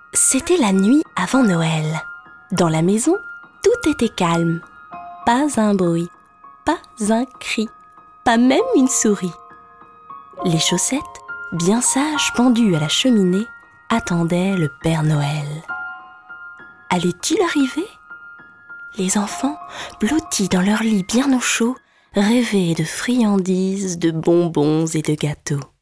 C'était la nuit avant Noël. Dans la maison, tout était calme. Pas un bruit, pas un cri, pas même une souris. Les chaussettes, bien sages pendues à la cheminée, attendaient le Père Noël. Allait-il arriver ? Les enfants, blottis dans leur lit bien au chaud, rêvaient de friandises, de bonbons et de gâteaux.